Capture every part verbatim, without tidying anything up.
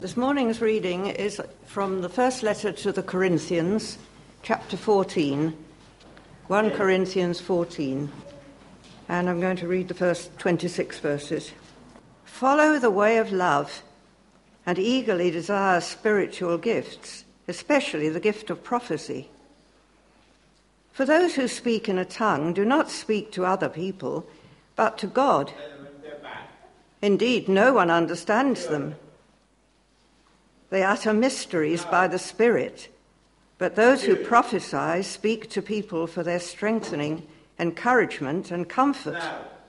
This morning's reading is from the first letter to the Corinthians, chapter fourteen, First Corinthians fourteen, and I'm going to read the first twenty-six verses. Follow the way of love and eagerly desire spiritual gifts, especially the gift of prophecy. For those who speak in a tongue do not speak to other people, but to God. Indeed, no one understands them. They utter mysteries by the Spirit, but those who prophesy speak to people for their strengthening, encouragement, and comfort.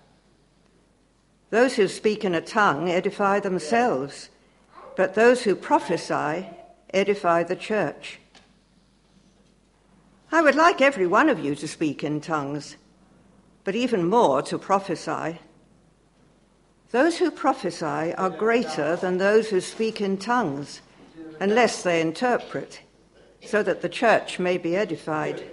Those who speak in a tongue edify themselves, but those who prophesy edify the church. I would like every one of you to speak in tongues, but even more to prophesy. Those who prophesy are greater than those who speak in tongues, unless they interpret, so that the church may be edified.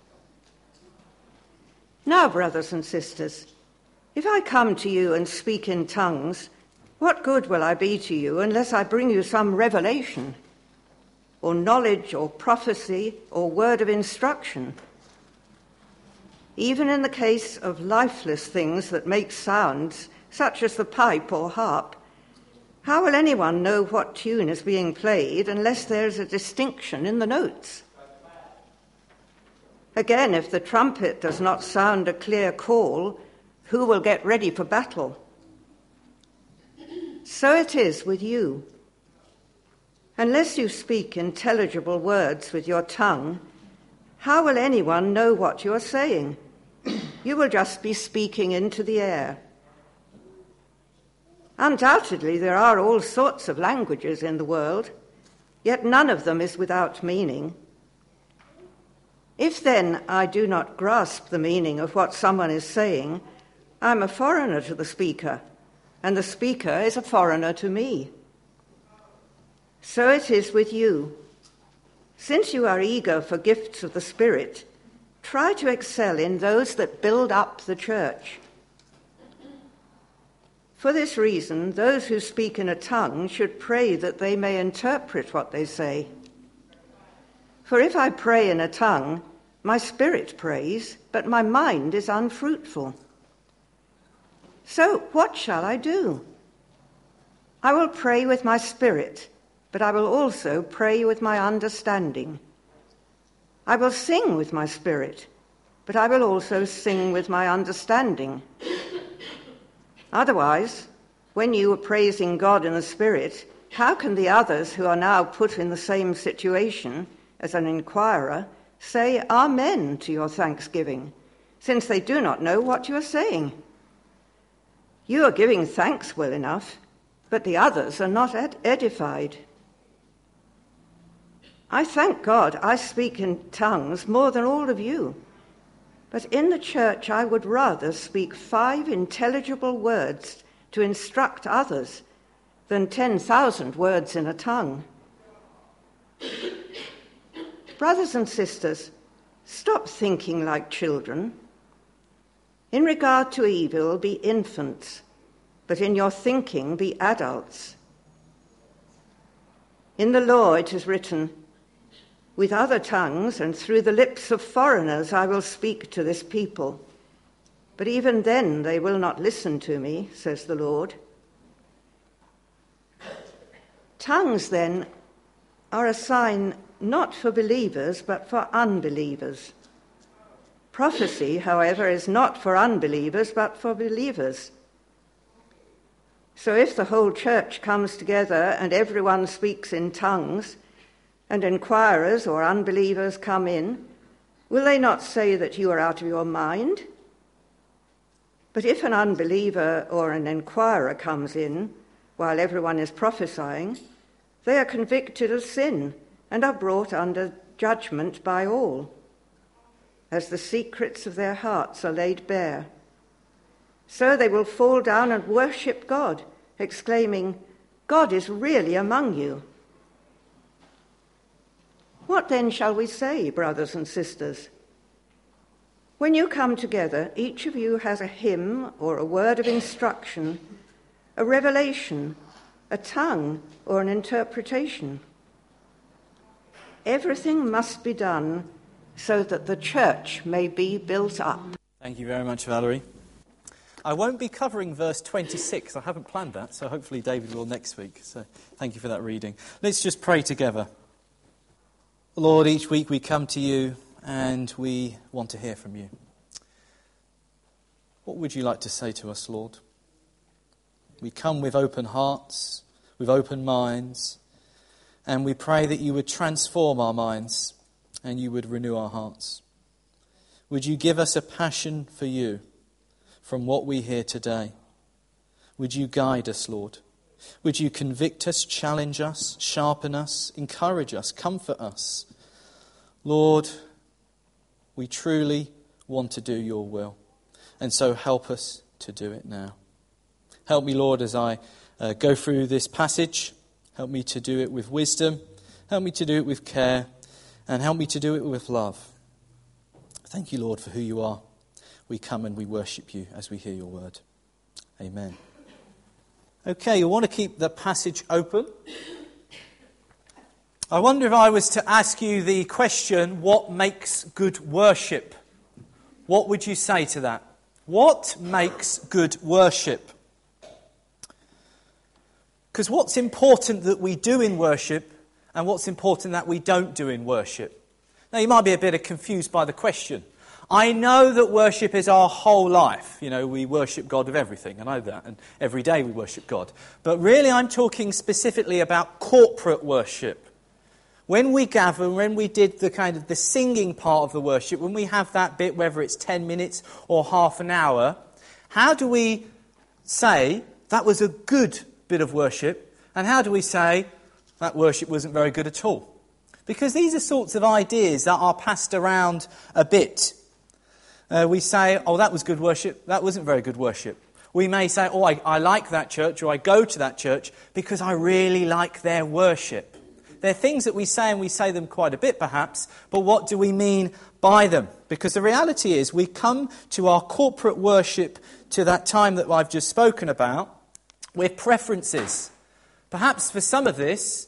Now, brothers and sisters, if I come to you and speak in tongues, what good will I be to you unless I bring you some revelation, or knowledge, or prophecy, or word of instruction? Even in the case of lifeless things that make sounds, such as the pipe or harp, how will anyone know what tune is being played unless there is a distinction in the notes? Again, if the trumpet does not sound a clear call, who will get ready for battle? So it is with you. Unless you speak intelligible words with your tongue, how will anyone know what you are saying? You will just be speaking into the air. Undoubtedly, there are all sorts of languages in the world, yet none of them is without meaning. If then I do not grasp the meaning of what someone is saying, I'm a foreigner to the speaker, and the speaker is a foreigner to me. So it is with you. Since you are eager for gifts of the Spirit, try to excel in those that build up the church. For this reason, those who speak in a tongue should pray that they may interpret what they say. For if I pray in a tongue, my spirit prays, but my mind is unfruitful. So what shall I do? I will pray with my spirit, but I will also pray with my understanding. I will sing with my spirit, but I will also sing with my understanding. Otherwise, when you are praising God in the Spirit, how can the others who are now put in the same situation as an inquirer say Amen to your thanksgiving, since they do not know what you are saying? You are giving thanks well enough, but the others are not ed- edified. I thank God I speak in tongues more than all of you. But in the church I would rather speak five intelligible words to instruct others than ten thousand words in a tongue. Brothers and sisters, stop thinking like children. In regard to evil, be infants, but in your thinking be adults. In the law it is written, with other tongues and through the lips of foreigners I will speak to this people. But even then they will not listen to me, says the Lord. Tongues, then, are a sign not for believers, but for unbelievers. Prophecy, however, is not for unbelievers, but for believers. So if the whole church comes together and everyone speaks in tongues, and inquirers or unbelievers come in, will they not say that you are out of your mind? But if an unbeliever or an inquirer comes in while everyone is prophesying, they are convicted of sin and are brought under judgment by all, as the secrets of their hearts are laid bare. So they will fall down and worship God, exclaiming, God is really among you. What then shall we say, brothers and sisters? When you come together, each of you has a hymn or a word of instruction, a revelation a tongue, or an interpretation. Everything must be done so that the church may be built up. Thank you very much, Valerie. I won't be covering verse twenty-six. I haven't planned that, so hopefully David will next week. So thank you for that reading. Let's just pray together. Lord, each week we come to you and we want to hear from you. What would you like to say to us, Lord? We come with open hearts, with open minds, and we pray that you would transform our minds and you would renew our hearts. Would you give us a passion for you from what we hear today? Would you guide us, Lord? Would you convict us, challenge us, sharpen us, encourage us, comfort us? Lord, we truly want to do your will, and so help us to do it now. Help me, Lord, as I uh, go through this passage. Help me to do it with wisdom. Help me to do it with care. And help me to do it with love. Thank you, Lord, for who you are. We come and we worship you as we hear your word. Amen. Okay, you want to keep the passage open. I wonder if I was to ask you the question, what makes good worship? What would you say to that? What makes good worship? Because what's important that we do in worship and what's important that we don't do in worship? Now, you might be a bit confused by the question. I know that worship is our whole life. You know, we worship God with everything. I know that. And every day we worship God. But really, I'm talking specifically about corporate worship. When we gather, when we did the kind of the singing part of the worship, when we have that bit, whether it's ten minutes or half an hour, how do we say that was a good bit of worship? And how do we say that worship wasn't very good at all? Because these are sorts of ideas that are passed around a bit. Uh, we say, oh, that was good worship, that wasn't very good worship. We may say, oh, I, I like that church, or I go to that church because I really like their worship. They're things that we say, and we say them quite a bit perhaps, but what do we mean by them? Because the reality is we come to our corporate worship, to that time that I've just spoken about, with preferences. Perhaps for some of this,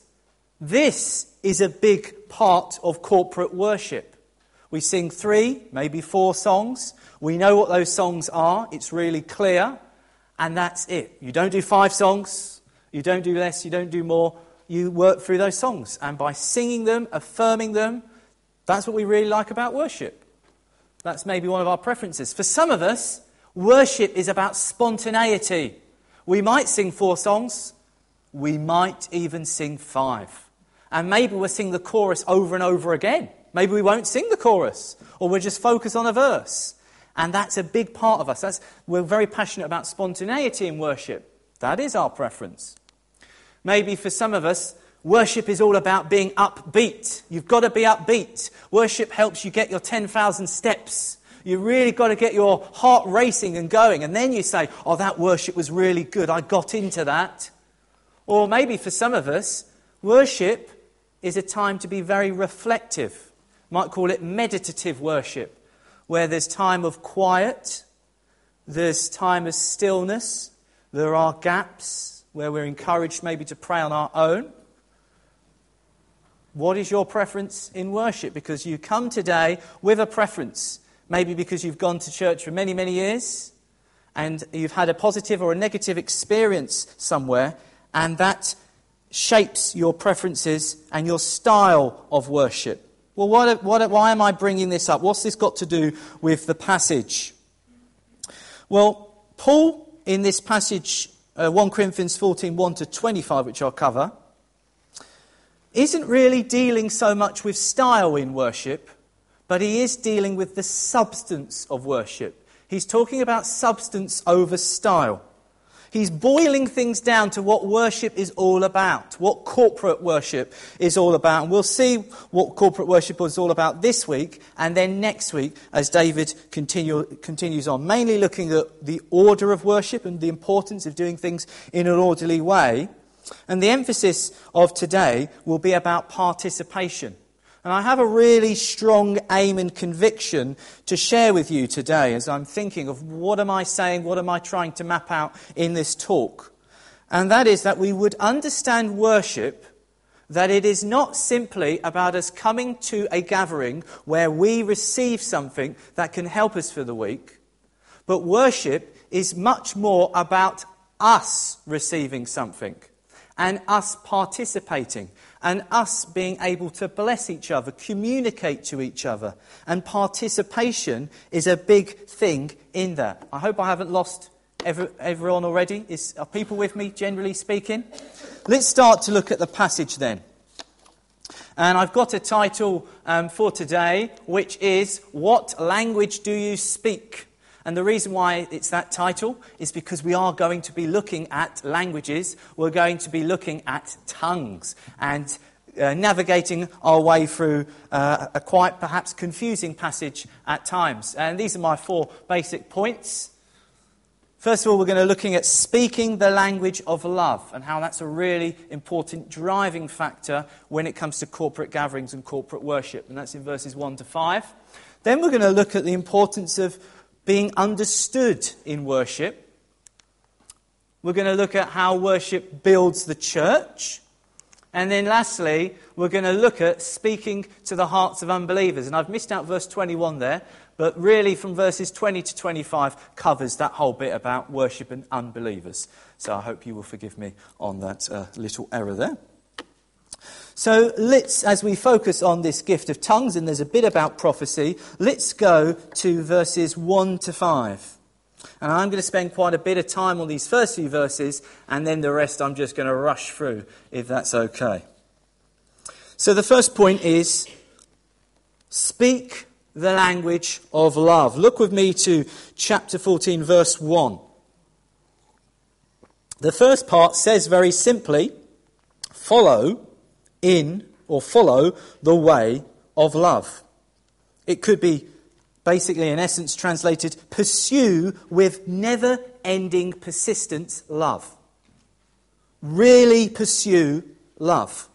this is a big part of corporate worship. We sing three, maybe four songs. We know what those songs are. It's really clear. And that's it. You don't do five songs. You don't do less. You don't do more. You work through those songs. And by singing them, affirming them, that's what we really like about worship. That's maybe one of our preferences. For some of us, worship is about spontaneity. We might sing four songs. We might even sing five. And maybe we'll sing the chorus over and over again. Maybe we won't sing the chorus, or we'll just focus on a verse. And that's a big part of us. That's, we're very passionate about spontaneity in worship. That is our preference. Maybe for some of us, worship is all about being upbeat. You've got to be upbeat. Worship helps you get your ten thousand steps. You've really got to get your heart racing and going. And then you say, oh, that worship was really good. I got into that. Or maybe for some of us, worship is a time to be very reflective. Might call it meditative worship, where there's time of quiet, there's time of stillness, there are gaps where we're encouraged maybe to pray on our own. What is your preference in worship? Because you come today with a preference, maybe because you've gone to church for many, many years, and you've had a positive or a negative experience somewhere, and that shapes your preferences and your style of worship. Well, what, what, why am I bringing this up? What's this got to do with the passage? Well, Paul, in this passage, uh, First Corinthians fourteen, one to twenty-five, which I'll cover, isn't really dealing so much with style in worship, but he is dealing with the substance of worship. He's talking about substance over style. He's boiling things down to what worship is all about, what corporate worship is all about. And we'll see what corporate worship is all about this week and then next week as David continue, continues on, mainly looking at the order of worship and the importance of doing things in an orderly way. And the emphasis of today will be about participation. And I have a really strong aim and conviction to share with you today as I'm thinking of what am I saying, what am I trying to map out in this talk. And that is that we would understand worship, that it is not simply about us coming to a gathering where we receive something that can help us for the week, but worship is much more about us receiving something and us participating and us being able to bless each other, communicate to each other. And participation is a big thing in that. I hope I haven't lost every, everyone already. Is, are people with me, generally speaking? Let's start to look at the passage then. And I've got a title um, for today, which is, What Language Do You Speak? And the reason why it's that title is because we are going to be looking at languages. We're going to be looking at tongues and uh, navigating our way through uh, a quite perhaps confusing passage at times. And these are my four basic points. First of all, we're going to be looking at speaking the language of love and how that's a really important driving factor when it comes to corporate gatherings and corporate worship. And that's in verses one to five. Then we're going to look at the importance of being understood in worship. We're going to look at how worship builds the church. And then lastly, we're going to look at speaking to the hearts of unbelievers. And I've missed out verse twenty-one there, but really from verses twenty to twenty-five covers that whole bit about worship and unbelievers. So I hope you will forgive me on that uh, little error there. So let's, as we focus on this gift of tongues, and there's a bit about prophecy, let's go to verses one to five. And I'm going to spend quite a bit of time on these first few verses, and then the rest I'm just going to rush through, if that's okay. So the first point is, speak the language of love. Look with me to chapter fourteen, verse one. The first part says very simply, follow in or follow the way of love. It could be basically in essence translated, pursue with never-ending persistence love. Really pursue love.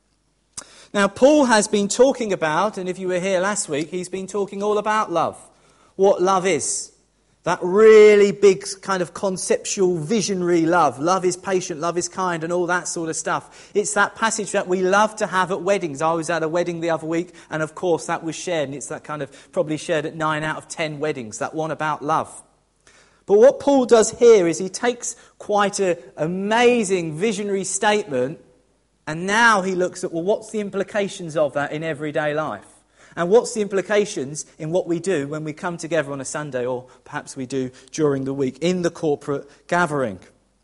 Now Paul has been talking about, and if you were here last week, he's been talking all about love. What love is. That really big kind of conceptual, visionary love. Love is patient, love is kind, and all that sort of stuff. It's that passage that we love to have at weddings. I was at a wedding the other week, and of course that was shared, and it's that kind of probably shared at nine out of ten weddings, that one about love. But what Paul does here is he takes quite an amazing visionary statement, and now he looks at, well, what's the implications of that in everyday life? And what's the implications in what we do when we come together on a Sunday, or perhaps we do during the week in the corporate gathering?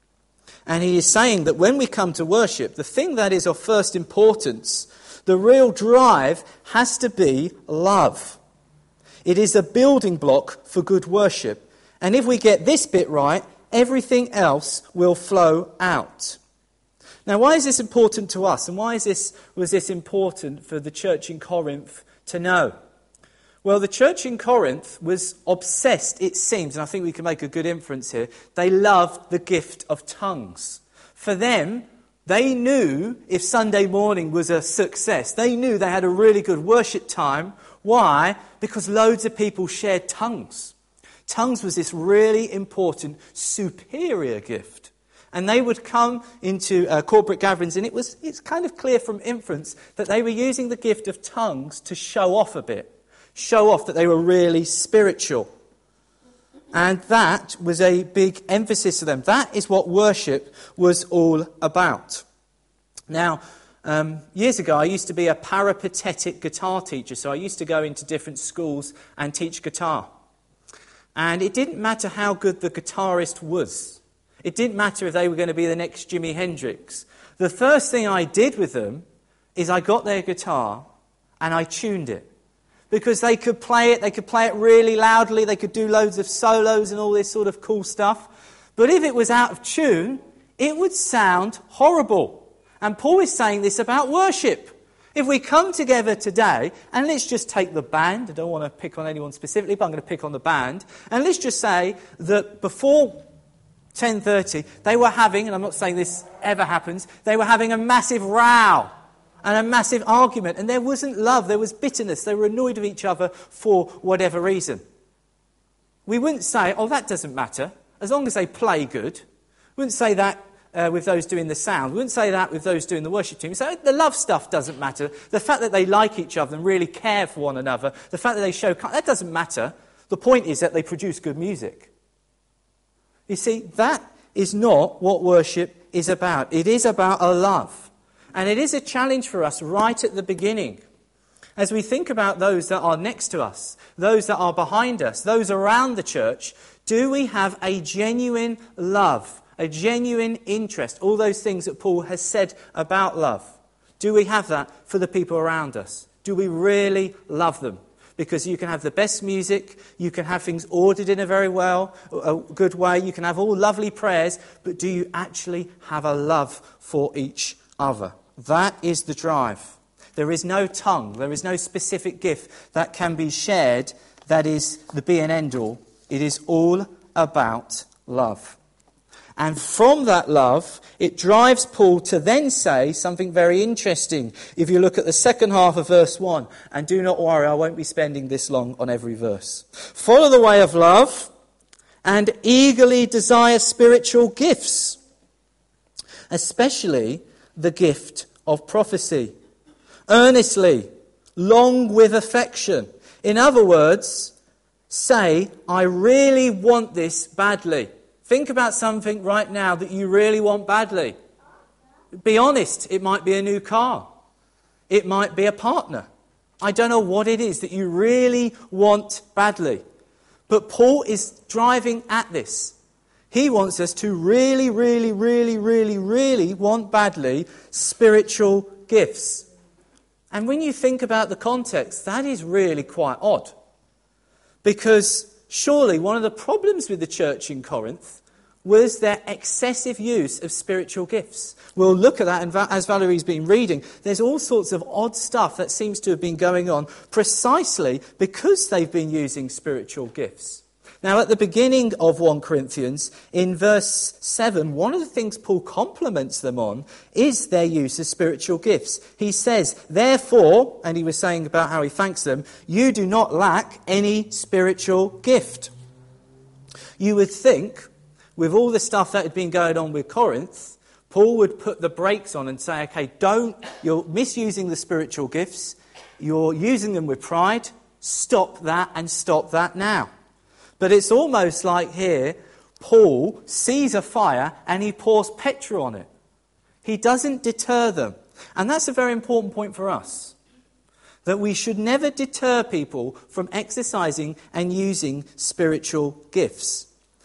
And he is saying that when we come to worship, the thing that is of first importance, the real drive, has to be love. It is a building block for good worship. And if we get this bit right, everything else will flow out. Now, why is this important to us? And why is this was this important for the church in Corinth to know? Well, the church in Corinth was obsessed, it seems, and I think we can make a good inference here, they loved the gift of tongues. For them, they knew if Sunday morning was a success, they knew they had a really good worship time. Why? Because loads of people shared tongues. Tongues was this really important, superior gift. And they would come into uh, corporate gatherings, and it was it's kind of clear from inference that they were using the gift of tongues to show off a bit, show off that they were really spiritual. And that was a big emphasis to them. That is what worship was all about. Now, um, years ago, I used to be a peripatetic guitar teacher, so I used to go into different schools and teach guitar. And it didn't matter how good the guitarist was. It didn't matter if they were going to be the next Jimi Hendrix. The first thing I did with them is I got their guitar and I tuned it. Because they could play it, they could play it really loudly, they could do loads of solos and all this sort of cool stuff. But if it was out of tune, it would sound horrible. And Paul is saying this about worship. If we come together today, and let's just take the band, I don't want to pick on anyone specifically, but I'm going to pick on the band, and let's just say that before ten thirty, they were having, and I'm not saying this ever happens, they were having a massive row and a massive argument. And there wasn't love, there was bitterness. They were annoyed with each other for whatever reason. We wouldn't say, oh, that doesn't matter, as long as they play good. We wouldn't say that uh, with those doing the sound. We wouldn't say that with those doing the worship team. So the love stuff doesn't matter. The fact that they like each other and really care for one another, the fact that they show, that doesn't matter. The point is that they produce good music. You see, that is not what worship is about. It is about a love. And it is a challenge for us right at the beginning. As we think about those that are next to us, those that are behind us, those around the church, do we have a genuine love, a genuine interest, all those things that Paul has said about love? Do we have that for the people around us? Do we really love them? Because you can have the best music, you can have things ordered in a very well, a good way, you can have all lovely prayers, but do you actually have a love for each other? That is the drive. There is no tongue, there is no specific gift that can be shared that is the be and end all. It is all about love. And from that love, it drives Paul to then say something very interesting. If you look at the second half of verse one, and do not worry, I won't be spending this long on every verse. Follow the way of love and eagerly desire spiritual gifts, especially the gift of prophecy. Earnestly, long with affection. In other words, say, I really want this badly. Think about something right now that you really want badly. Be honest, it might be a new car. It might be a partner. I don't know what it is that you really want badly. But Paul is driving at this. He wants us to really, really, really, really, really want badly spiritual gifts. And when you think about the context, that is really quite odd. Because surely one of the problems with the church in Corinth was their excessive use of spiritual gifts. We'll look at that, and as Valerie's been reading, there's all sorts of odd stuff that seems to have been going on precisely because they've been using spiritual gifts. Now, at the beginning of First Corinthians, in verse seven, one of the things Paul compliments them on is their use of spiritual gifts. He says, therefore, and he was saying about how he thanks them, you do not lack any spiritual gift. You would think, with all the stuff that had been going on with Corinth, Paul would put the brakes on and say, okay, don't, you're misusing the spiritual gifts, you're using them with pride, stop that and stop that now. But it's almost like here, Paul sees a fire and he pours petrol on it. He doesn't deter them. And that's a very important point for us. That we should never deter people from exercising and using spiritual gifts.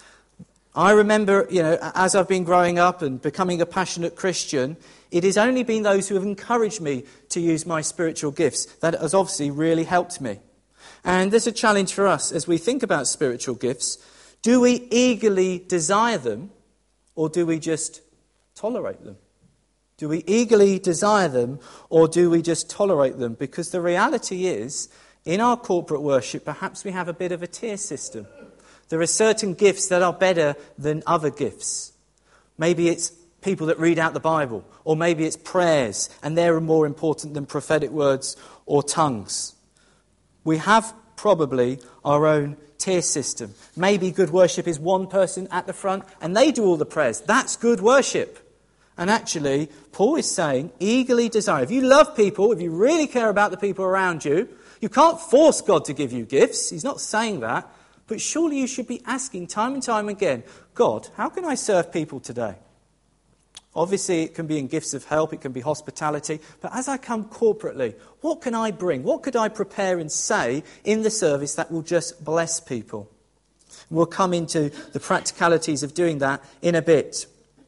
I remember, you know, as I've been growing up and becoming a passionate Christian, it has only been those who have encouraged me to use my spiritual gifts that has obviously really helped me. And there's a challenge for us as we think about spiritual gifts. Do we eagerly desire them, or do we just tolerate them? Do we eagerly desire them, or do we just tolerate them? Because the reality is, in our corporate worship, perhaps we have a bit of a tier system. There are certain gifts that are better than other gifts. Maybe it's people that read out the Bible, or maybe it's prayers, and they're more important than prophetic words or tongues. We have probably our own tier system. Maybe good worship is one person at the front and they do all the prayers. That's good worship. And actually, Paul is saying, eagerly desire. If you love people, if you really care about the people around you, you can't force God to give you gifts. He's not saying that. But surely you should be asking time and time again, God, how can I serve people today? Obviously, it can be in gifts of help, it can be hospitality. But as I come corporately, what can I bring? What could I prepare and say in the service that will just bless people? We'll come into the practicalities of doing that in a bit.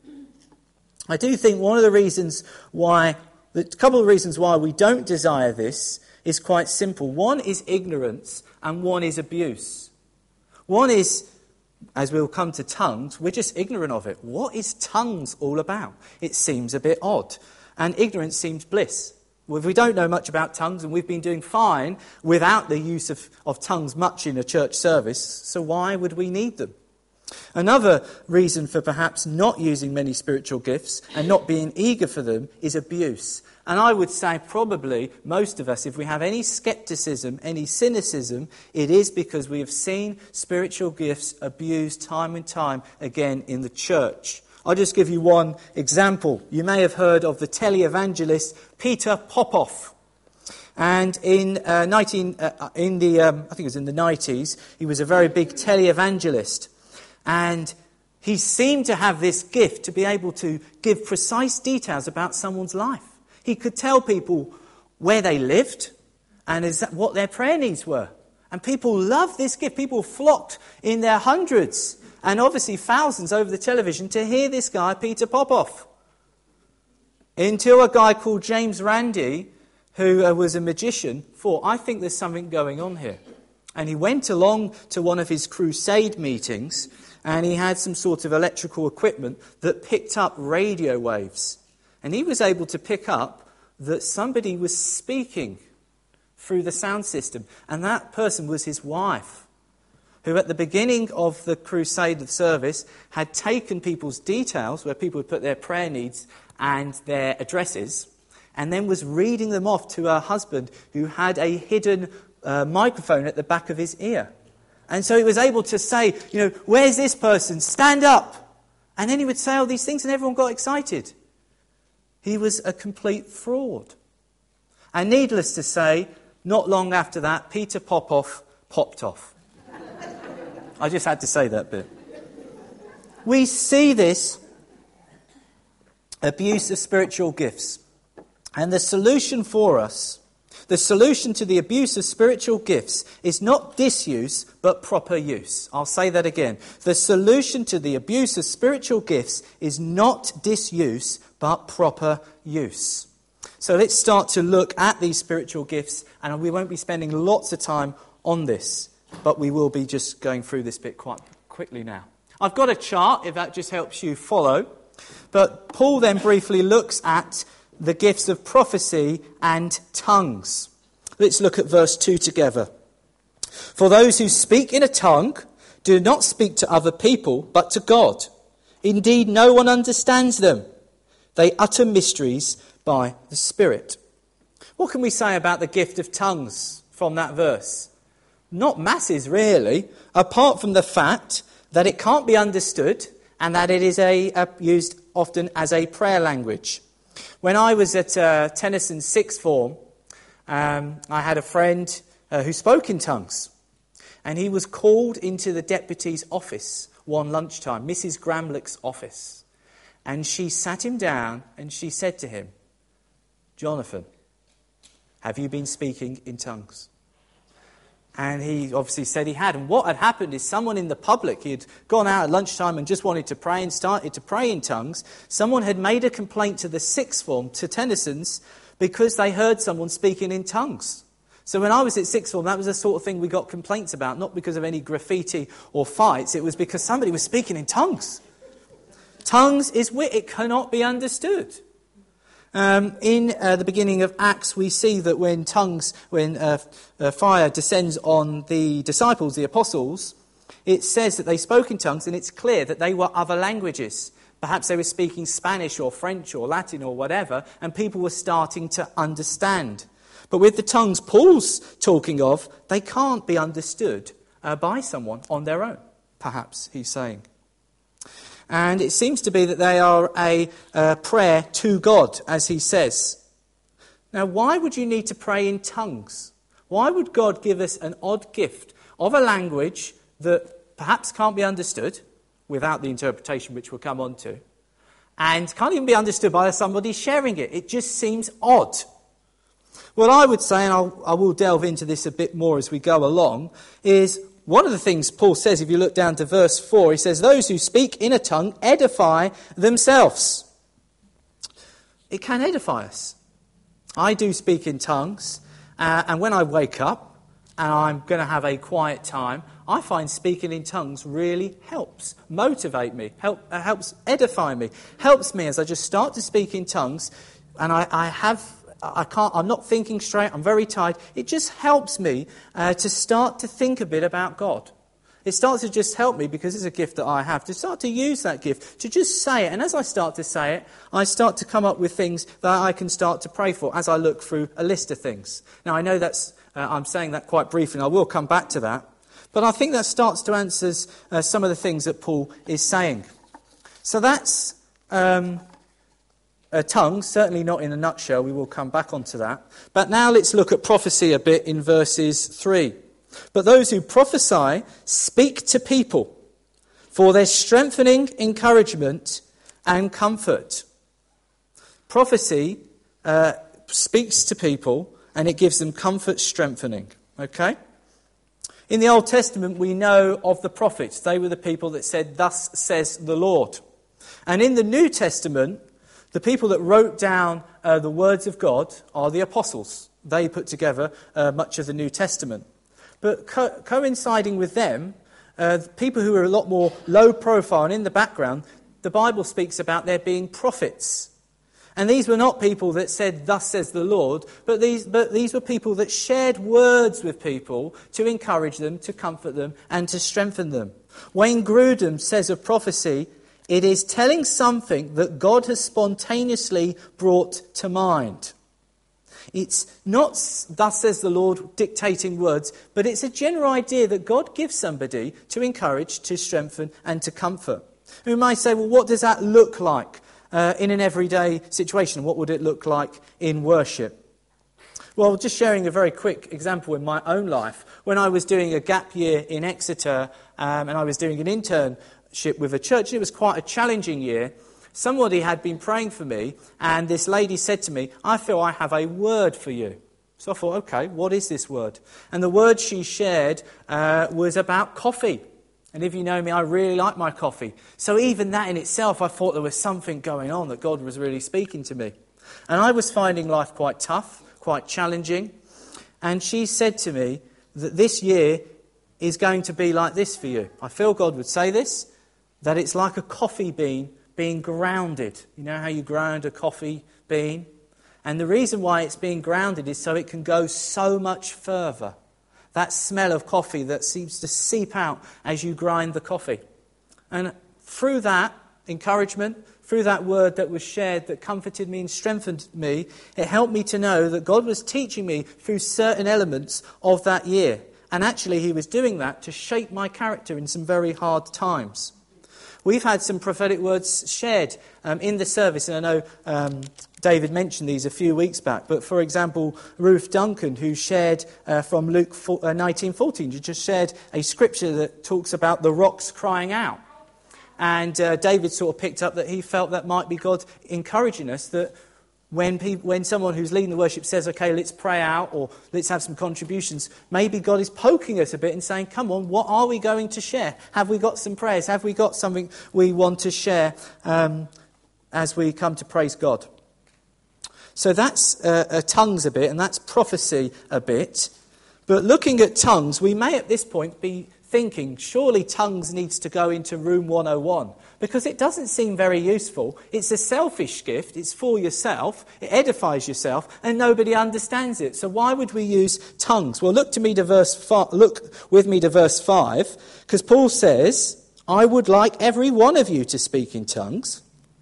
I do think one of the reasons why, a couple of reasons why we don't desire this is quite simple. One is ignorance and one is abuse. One is, as we'll come to tongues, we're just ignorant of it. What is tongues all about? It seems a bit odd. And ignorance seems bliss. Well, if we don't know much about tongues, and we've been doing fine without the use of, of tongues much in a church service, so why would we need them? Another reason for perhaps not using many spiritual gifts and not being eager for them is abuse. And I would say probably most of us, if we have any scepticism, any cynicism, it is because we have seen spiritual gifts abused time and time again in the church. I'll just give you one example. You may have heard of the televangelist Peter Popoff. And in uh, nineteen, uh, in the um, I think it was in the nineties, he was a very big televangelist, and he seemed to have this gift to be able to give precise details about someone's life. He could tell people where they lived and what their prayer needs were. And people loved this gift. People flocked in their hundreds and obviously thousands over the television to hear this guy, Peter Popoff. Until a guy called James Randi, who uh, was a magician, thought, I think there's something going on here. And he went along to one of his crusade meetings, and he had some sort of electrical equipment that picked up radio waves. And he was able to pick up that somebody was speaking through the sound system. And that person was his wife, who at the beginning of the crusade of service had taken people's details, where people would put their prayer needs and their addresses, and then was reading them off to her husband, who had a hidden uh, microphone at the back of his ear. And so he was able to say, you know, where's this person? Stand up. And then he would say all these things and everyone got excited. He was a complete fraud. And needless to say, not long after that, Peter Popoff popped off. I just had to say that bit. We see this abuse of spiritual gifts. And the solution for us, the solution to the abuse of spiritual gifts is not disuse, but proper use. I'll say that again. The solution to the abuse of spiritual gifts is not disuse, but proper use. So let's start to look at these spiritual gifts, and we won't be spending lots of time on this, but we will be just going through this bit quite quickly now. I've got a chart, if that just helps you follow, but Paul then briefly looks at the gifts of prophecy and tongues. Let's look at verse two together. For those who speak in a tongue do not speak to other people, but to God. Indeed, no one understands them. They utter mysteries by the Spirit. What can we say about the gift of tongues from that verse? Not masses, really, apart from the fact that it can't be understood and that it is a, a used often as a prayer language. When I was at uh, Tennyson sixth form, um, I had a friend uh, who spoke in tongues. And he was called into the deputy's office one lunchtime, Missus Gramlick's office. And she sat him down and she said to him, Jonathan, have you been speaking in tongues? And he obviously said he had. And what had happened is someone in the public, he had gone out at lunchtime and just wanted to pray and started to pray in tongues. Someone had made a complaint to the sixth form, to Tennyson's, because they heard someone speaking in tongues. So when I was at sixth form, that was the sort of thing we got complaints about, not because of any graffiti or fights. It was because somebody was speaking in tongues. Tongues is wit. It cannot be understood. Um, in uh, the beginning of Acts, we see that when tongues, when uh, uh, fire descends on the disciples, the apostles, it says that they spoke in tongues, and it's clear that they were other languages. Perhaps they were speaking Spanish or French or Latin or whatever, and people were starting to understand. But with the tongues Paul's talking of, they can't be understood uh, by someone on their own, perhaps, he's saying. And it seems to be that they are a uh, prayer to God, as he says. Now, why would you need to pray in tongues? Why would God give us an odd gift of a language that perhaps can't be understood without the interpretation, which we'll come on to, and can't even be understood by somebody sharing it? It just seems odd. What I would say, and I'll, I will delve into this a bit more as we go along, is one of the things Paul says, if you look down to verse four, he says, those who speak in a tongue edify themselves. It can edify us. I do speak in tongues, uh, and when I wake up and I'm going to have a quiet time, I find speaking in tongues really helps motivate me, help, uh, helps edify me, helps me as I just start to speak in tongues, and I, I have... I can't, I'm not thinking straight, I'm very tired. It just helps me uh, to start to think a bit about God. It starts to just help me, because it's a gift that I have, to start to use that gift, to just say it. And as I start to say it, I start to come up with things that I can start to pray for as I look through a list of things. Now, I know that's, uh, I'm saying that quite briefly, and I will come back to that. But I think that starts to answer uh, some of the things that Paul is saying. So that's um, uh, tongues, certainly not in a nutshell. We will come back onto that. But now let's look at prophecy a bit in verses three. But those who prophesy speak to people for their strengthening, encouragement, and comfort. Prophecy uh, speaks to people and it gives them comfort, strengthening. Okay? In the Old Testament, we know of the prophets. They were the people that said, "Thus says the Lord." And in the New Testament, the people that wrote down uh, the words of God are the apostles. They put together uh, much of the New Testament. But co- coinciding with them, uh, people who are a lot more low profile and in the background, the Bible speaks about there being prophets. And these were not people that said, "Thus says the Lord," but these, but these were people that shared words with people to encourage them, to comfort them, and to strengthen them. Wayne Grudem says of prophecy, "It is telling something that God has spontaneously brought to mind." It's not "Thus says the Lord" dictating words, but it's a general idea that God gives somebody to encourage, to strengthen, and to comfort. We might say, well, what does that look like uh, in an everyday situation? What would it look like in worship? Well, just sharing a very quick example in my own life. When I was doing a gap year in Exeter um, and I was doing an internship with a church, and it was quite a challenging year, somebody had been praying for me, and this lady said to me, "I feel I have a word for you." So I thought, okay, what is this word? And the word she shared uh, was about coffee. And if you know me, I really like my coffee. So even that in itself, I thought there was something going on, that God was really speaking to me. And I was finding life quite tough, quite challenging. And she said to me that this year is going to be like this for you. I feel God would say this, that it's like a coffee bean being grounded. You know how you ground a coffee bean? And the reason why it's being grounded is so it can go so much further. That smell of coffee that seems to seep out as you grind the coffee. And through that encouragement, through that word that was shared that comforted me and strengthened me, it helped me to know that God was teaching me through certain elements of that year. And actually he was doing that to shape my character in some very hard times. We've had some prophetic words shared um, in the service, and I know um, David mentioned these a few weeks back. But for example, Ruth Duncan, who shared uh, from Luke nineteen fourteen, she just shared a scripture that talks about the rocks crying out. And uh, David sort of picked up that he felt that might be God encouraging us, that when people, when someone who's leading the worship says, "Okay, let's pray out," or "Let's have some contributions," maybe God is poking us a bit and saying, "Come on, what are we going to share? Have we got some prayers? Have we got something we want to share um, as we come to praise God?" So that's uh, uh, tongues a bit, and that's prophecy a bit. But looking at tongues, we may at this point be thinking, surely tongues needs to go into room one oh one, because it doesn't seem very useful. It's a selfish gift, it's for yourself, it edifies yourself, and nobody understands it. So why would we use tongues? Well, look to me to verse five, look with me to verse five, because Paul says, "I would like every one of you to speak in tongues,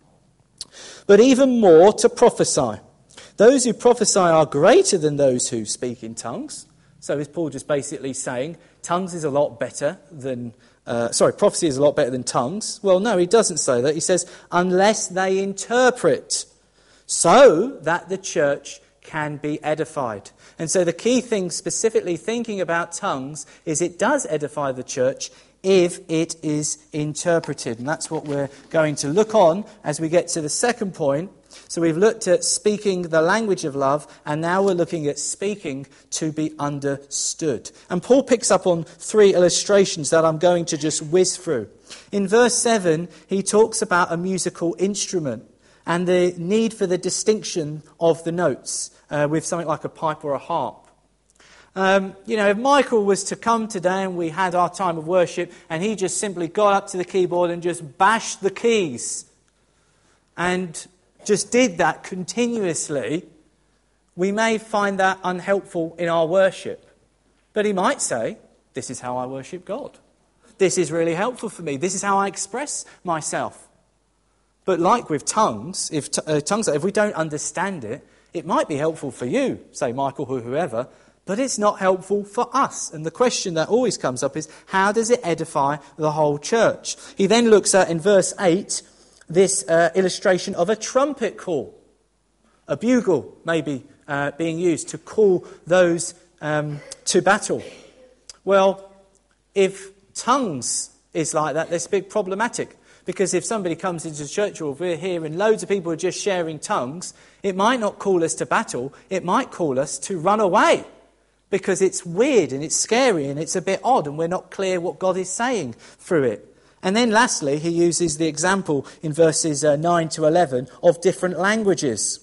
but even more to prophesy. Those who prophesy are greater than those who speak in tongues." So is Paul just basically saying tongues is a lot better than, uh, sorry, prophecy is a lot better than tongues? Well, no, he doesn't say that. He says, unless they interpret, so that the church can be edified. And so the key thing specifically thinking about tongues is it does edify the church if it is interpreted. And that's what we're going to look on as we get to the second point. So we've looked at speaking the language of love, and now we're looking at speaking to be understood. And Paul picks up on three illustrations that I'm going to just whiz through. In verse seven, he talks about a musical instrument and the need for the distinction of the notes uh, with something like a pipe or a harp. Um, you know, if Michael was to come today and we had our time of worship and he just simply got up to the keyboard and just bashed the keys and just did that continuously, we may find that unhelpful in our worship. But he might say, this is how I worship God. This is really helpful for me. This is how I express myself. But like with tongues, if t- uh, tongues, if we don't understand it, it might be helpful for you, say Michael or whoever, but it's not helpful for us. And the question that always comes up is, how does it edify the whole church? He then looks at, in verse eight, this uh, illustration of a trumpet call. A bugle maybe uh, being used to call those um, to battle. Well, if tongues is like that, that's a bit problematic. Because if somebody comes into church, or if we're here and loads of people are just sharing tongues, it might not call us to battle, it might call us to run away. Because it's weird and it's scary and it's a bit odd and we're not clear what God is saying through it. And then lastly, he uses the example in verses uh, nine to eleven of different languages.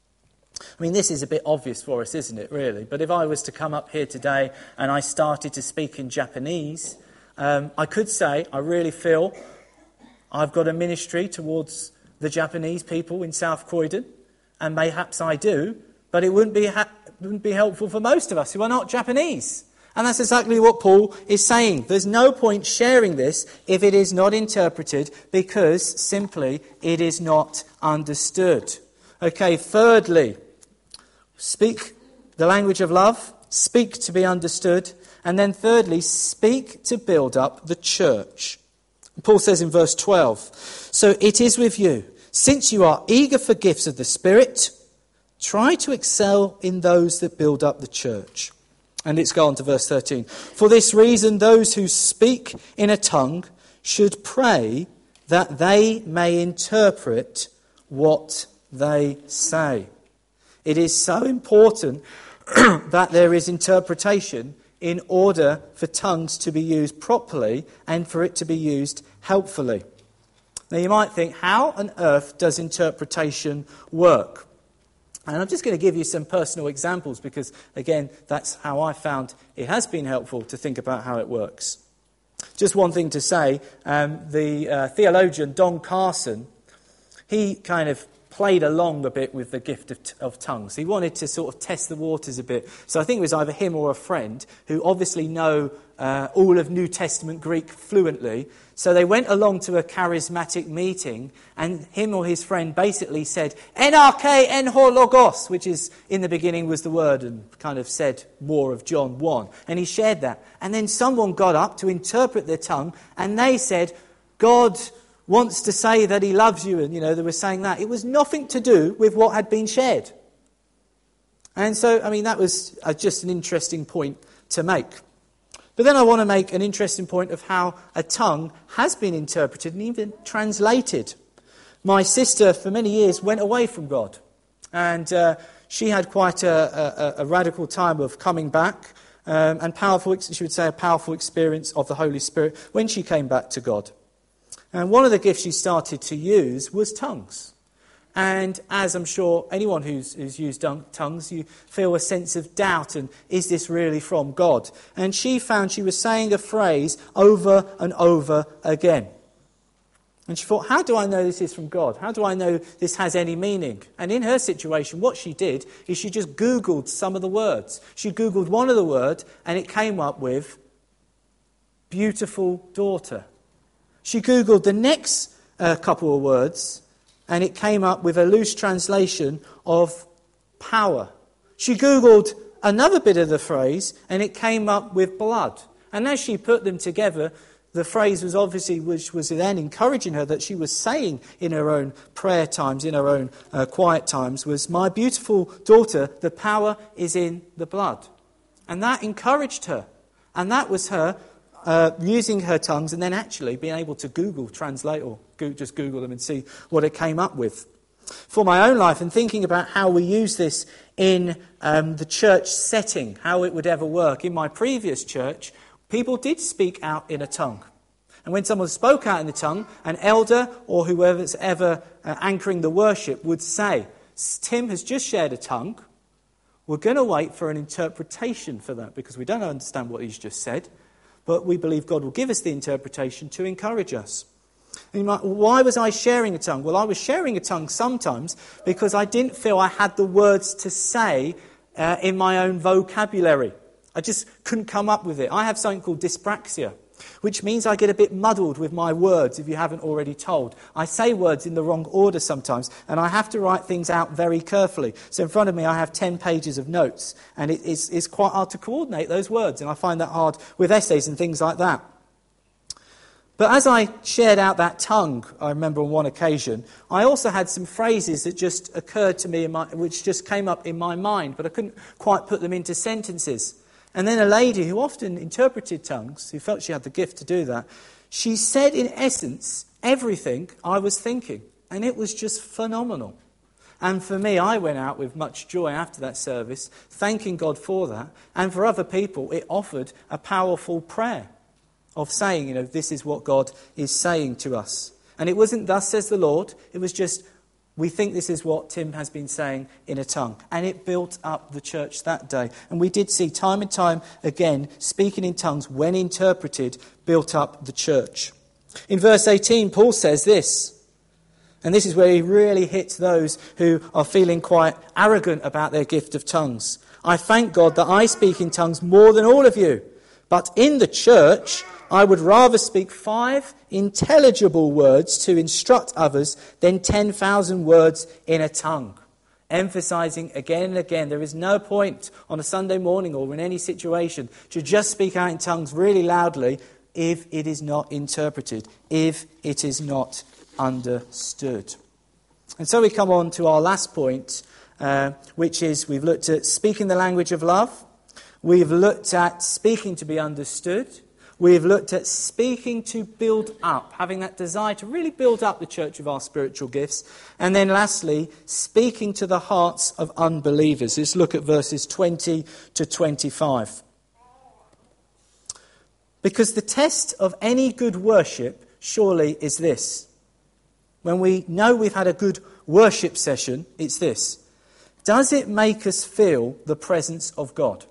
I mean, this is a bit obvious for us, isn't it, really? But if I was to come up here today and I started to speak in Japanese, um, I could say, I really feel I've got a ministry towards the Japanese people in South Croydon, and mayhaps I do, but it wouldn't be ha- wouldn't be helpful for most of us who are not Japanese. And that's exactly what Paul is saying. There's no point sharing this if it is not interpreted, because simply it is not understood. Okay, thirdly, speak the language of love, speak to be understood, and then thirdly, speak to build up the church. Paul says in verse twelve, so it is with you, since you are eager for gifts of the Spirit, try to excel in those that build up the church. And let's go on to verse thirteen. For this reason, those who speak in a tongue should pray that they may interpret what they say. It is so important that there is interpretation in order for tongues to be used properly and for it to be used helpfully. Now you might think, how on earth does interpretation work? And I'm just going to give you some personal examples because, again, that's how I found it has been helpful to think about how it works. Just one thing to say, um, the uh, theologian Don Carson, he kind of played along a bit with the gift of, t- of tongues. He wanted to sort of test the waters a bit. So I think it was either him or a friend who obviously know uh, all of New Testament Greek fluently. So they went along to a charismatic meeting, and him or his friend basically said, En arche en ho logos, which is, in the beginning was the word, and kind of said more of John one. And he shared that. And then someone got up to interpret their tongue, and they said, God wants to say that he loves you, and, you know, they were saying that. It was nothing to do with what had been shared. And so, I mean, that was uh, just an interesting point to make. But then I want to make an interesting point of how a tongue has been interpreted and even translated. My sister, for many years, went away from God. And uh, she had quite a, a, a radical time of coming back, um, and powerful, she would say, a powerful experience of the Holy Spirit when she came back to God. And one of the gifts she started to use was tongues. And as I'm sure anyone who's, who's used tongues, you feel a sense of doubt and is this really from God? And she found she was saying a phrase over and over again. And she thought, how do I know this is from God? How do I know this has any meaning? And in her situation, what she did is she just Googled some of the words. She Googled one of the words and it came up with beautiful daughter. She Googled the next uh, couple of words, and it came up with a loose translation of power. She Googled another bit of the phrase, and it came up with blood. And as she put them together, the phrase was obviously, which was then encouraging her, that she was saying in her own prayer times, in her own uh, quiet times, was, my beautiful daughter, the power is in the blood. And that encouraged her. And that was her Uh, using her tongues and then actually being able to Google Translate or go, just Google them and see what it came up with. For my own life and thinking about how we use this in um, the church setting, how it would ever work. In my previous church, people did speak out in a tongue. And when someone spoke out in the tongue, an elder or whoever's ever uh, anchoring the worship would say, Tim has just shared a tongue. We're going to wait for an interpretation for that because we don't understand what he's just said. But we believe God will give us the interpretation to encourage us. And you might, why was I sharing a tongue? Well, I was sharing a tongue sometimes because I didn't feel I had the words to say uh, in my own vocabulary. I just couldn't come up with it. I have something called dyspraxia, which means I get a bit muddled with my words, if you haven't already told. I say words in the wrong order sometimes, and I have to write things out very carefully. So in front of me I have ten pages of notes, and it, it's, it's quite hard to coordinate those words, and I find that hard with essays and things like that. But as I shared out that tongue, I remember on one occasion, I also had some phrases that just occurred to me, in my, which just came up in my mind, but I couldn't quite put them into sentences. And then a lady who often interpreted tongues, who felt she had the gift to do that, she said in essence everything I was thinking. And it was just phenomenal. And for me, I went out with much joy after that service, thanking God for that. And for other people, it offered a powerful prayer of saying, you know, this is what God is saying to us. And it wasn't thus says the Lord. It was just, we think this is what Tim has been saying in a tongue. And it built up the church that day. And we did see time and time again, speaking in tongues, when interpreted, built up the church. In verse eighteen, Paul says this. And this is where he really hits those who are feeling quite arrogant about their gift of tongues. I thank God that I speak in tongues more than all of you. But in the church, I would rather speak five intelligible words to instruct others than ten thousand words in a tongue. Emphasizing again and again, there is no point on a Sunday morning or in any situation to just speak out in tongues really loudly if it is not interpreted, if it is not understood. And so we come on to our last point, uh, which is we've looked at speaking the language of love. We've looked at speaking to be understood. We've looked at speaking to build up, having that desire to really build up the church of our spiritual gifts. And then lastly, speaking to the hearts of unbelievers. Let's look at verses twenty to twenty-five. Because the test of any good worship surely is this. When we know we've had a good worship session, it's this. Does it make us feel the presence of God?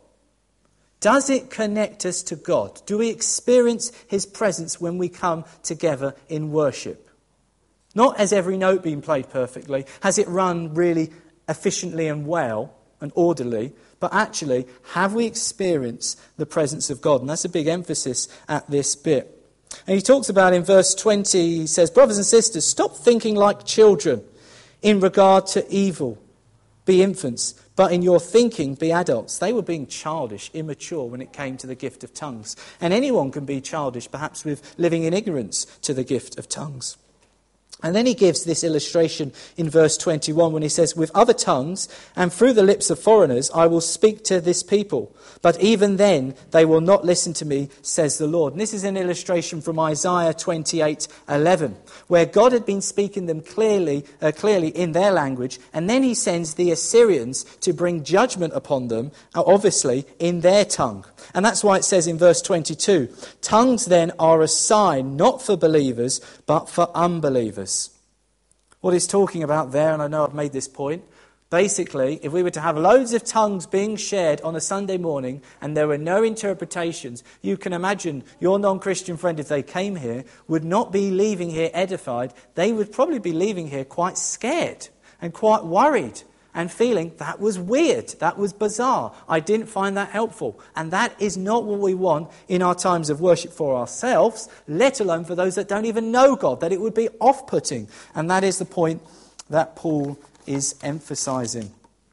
Does it connect us to God? Do we experience his presence when we come together in worship? Not has every note been played perfectly, has it run really efficiently and well and orderly, but actually, have we experienced the presence of God? And that's a big emphasis at this bit. And he talks about in verse twenty, he says, brothers and sisters, stop thinking like children in regard to evil. Be infants, but in your thinking be adults. They were being childish, immature when it came to the gift of tongues. And anyone can be childish, perhaps with living in ignorance to the gift of tongues. And then he gives this illustration in verse twenty-one when he says, with other tongues and through the lips of foreigners I will speak to this people. But even then they will not listen to me, says the Lord. And this is an illustration from Isaiah twenty-eight eleven, where God had been speaking them clearly, uh, clearly in their language. And then he sends the Assyrians to bring judgment upon them, obviously in their tongue. And that's why it says in verse twenty-two, tongues then are a sign not for believers, but for unbelievers. What he's talking about there, and I know I've made this point, basically, if we were to have loads of tongues being shared on a Sunday morning and there were no interpretations, you can imagine your non-Christian friend, if they came here, would not be leaving here edified. They would probably be leaving here quite scared and quite worried and feeling that was weird, that was bizarre, I didn't find that helpful. And that is not what we want in our times of worship for ourselves, let alone for those that don't even know God, that it would be off-putting. And that is the point that Paul is emphasizing.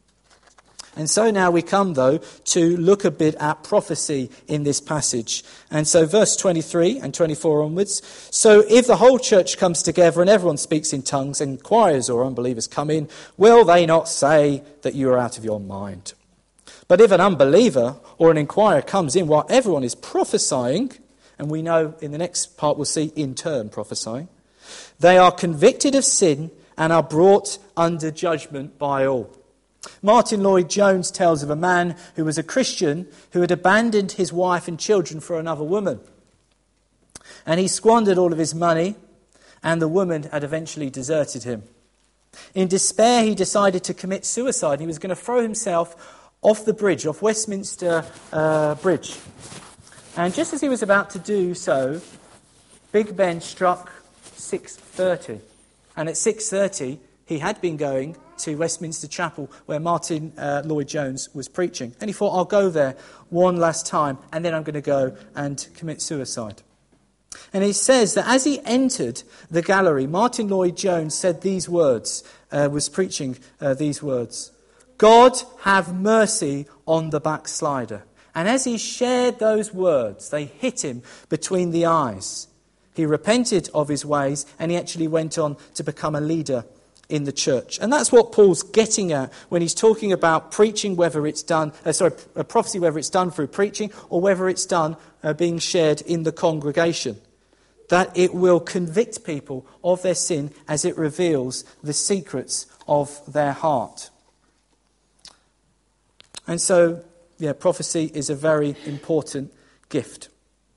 And so now we come, though, to look a bit at prophecy in this passage. And so verse twenty-three and twenty-four onwards. So if the whole church comes together and everyone speaks in tongues and choirs or unbelievers come in, will they not say that you are out of your mind? But if an unbeliever or an inquirer comes in while everyone is prophesying, and we know in the next part we'll see in turn prophesying, they are convicted of sin and are brought under judgment by all. Martin Lloyd-Jones tells of a man who was a Christian who had abandoned his wife and children for another woman. And he squandered all of his money, and the woman had eventually deserted him. In despair, he decided to commit suicide. He was going to throw himself off the bridge, off Westminster uh, Bridge. And just as he was about to do so, Big Ben struck six thirty. And at six thirty, he had been going to Westminster Chapel where Martin uh, Lloyd-Jones was preaching. And he thought, I'll go there one last time and then I'm going to go and commit suicide. And he says that as he entered the gallery, Martin Lloyd-Jones said these words, uh, was preaching uh, these words, God have mercy on the backslider. And as he shared those words, they hit him between the eyes. He repented of his ways, and he actually went on to become a leader in the church. And that's what Paul's getting at when he's talking about preaching, whether it's done, uh, sorry, a prophecy, whether it's done through preaching or whether it's done uh, being shared in the congregation. That it will convict people of their sin as it reveals the secrets of their heart. And so, yeah, prophecy is a very important gift.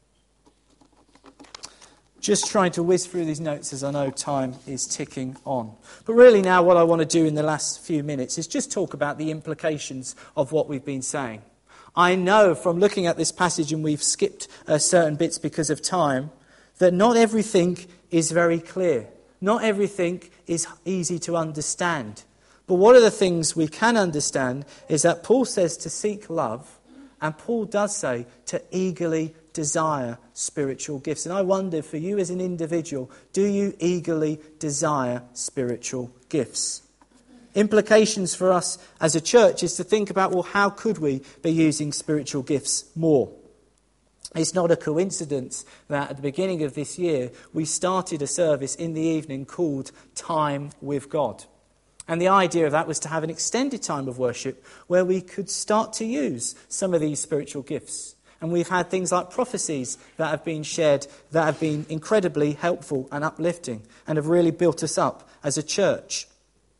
Just trying to whiz through these notes as I know time is ticking on. But really now what I want to do in the last few minutes is just talk about the implications of what we've been saying. I know from looking at this passage, and we've skipped uh, certain bits because of time, that not everything is very clear. Not everything is easy to understand. But one of the things we can understand is that Paul says to seek love, and Paul does say to eagerly desire spiritual gifts. And I wonder, for you as an individual, do you eagerly desire spiritual gifts? Implications for us as a church is to think about, well, how could we be using spiritual gifts more? It's not a coincidence that at the beginning of this year we started a service in the evening called Time with God. And the idea of that was to have an extended time of worship where we could start to use some of these spiritual gifts. And we've had things like prophecies that have been shared that have been incredibly helpful and uplifting and have really built us up as a church.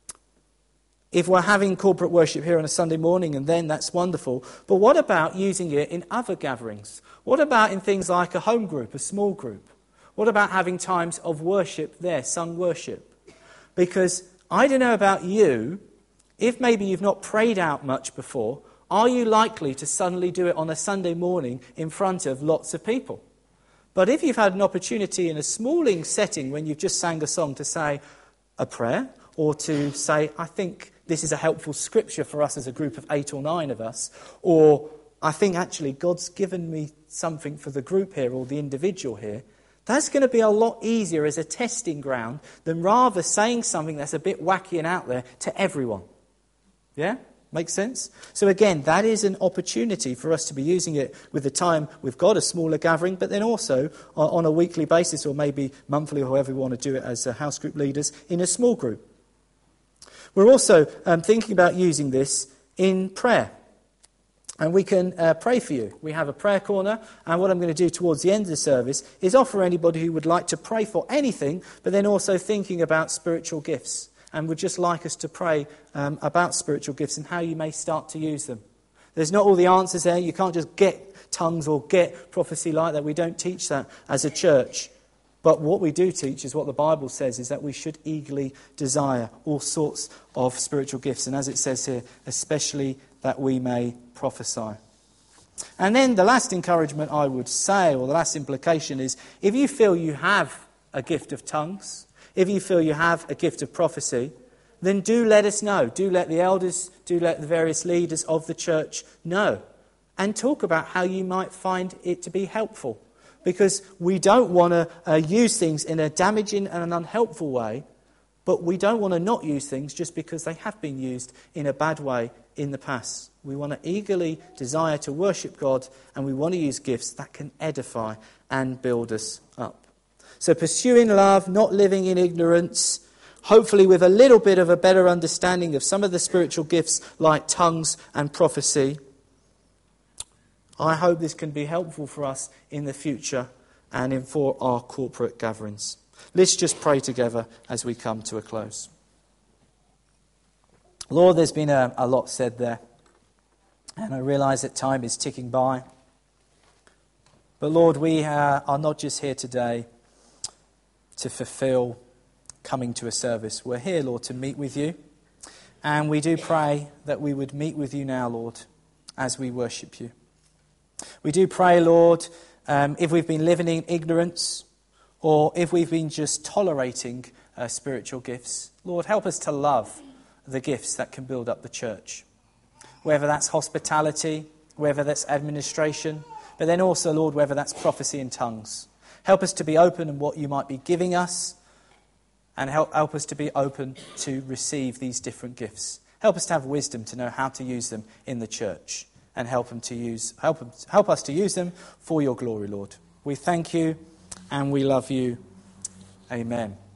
If we're having corporate worship here on a Sunday morning, and then that's wonderful. But what about using it in other gatherings? What about in things like a home group, a small group? What about having times of worship there, sung worship? Because I don't know about you, if maybe you've not prayed out much before, are you likely to suddenly do it on a Sunday morning in front of lots of people? But if you've had an opportunity in a smalling setting when you've just sang a song to say a prayer, or to say, I think this is a helpful scripture for us as a group of eight or nine of us, or I think actually God's given me something for the group here or the individual here, that's going to be a lot easier as a testing ground than rather saying something that's a bit wacky and out there to everyone. Yeah? Makes sense? So again, that is an opportunity for us to be using it with the time with God, a smaller gathering, but then also on a weekly basis or maybe monthly or however we want to do it as house group leaders in a small group. We're also um, thinking about using this in prayer. And we can uh, pray for you. We have a prayer corner, and what I'm going to do towards the end of the service is offer anybody who would like to pray for anything, but then also thinking about spiritual gifts. And would just like us to pray um, about spiritual gifts and how you may start to use them. There's not all the answers there. You can't just get tongues or get prophecy like that. We don't teach that as a church. But what we do teach is what the Bible says, is that we should eagerly desire all sorts of spiritual gifts. And as it says here, especially that we may prophesy. And then the last encouragement I would say, or the last implication is, if you feel you have a gift of tongues, if you feel you have a gift of prophecy, then do let us know. Do let the elders, do let the various leaders of the church know. And talk about how you might find it to be helpful. Because we don't want to uh, use things in a damaging and an unhelpful way, but we don't want to not use things just because they have been used in a bad way in the past. We want to eagerly desire to worship God, and we want to use gifts that can edify and build us up. So pursuing love, not living in ignorance, hopefully with a little bit of a better understanding of some of the spiritual gifts like tongues and prophecy. I hope this can be helpful for us in the future and in for our corporate gatherings. Let's just pray together as we come to a close. Lord, there's been a, a lot said there, and I realise that time is ticking by. But Lord, we uh, are not just here today to fulfill coming to a service. We're here, Lord, to meet with you. And we do pray that we would meet with you now, Lord, as we worship you. We do pray, Lord, um, if we've been living in ignorance or if we've been just tolerating uh, spiritual gifts, Lord, help us to love the gifts that can build up the church. Whether that's hospitality, whether that's administration, but then also, Lord, whether that's prophecy in tongues. Help us to be open in what you might be giving us, and help, help us to be open to receive these different gifts. Help us to have wisdom to know how to use them in the church. And help them to use, help, them, help us to use them for your glory, Lord. We thank you and we love you. Amen.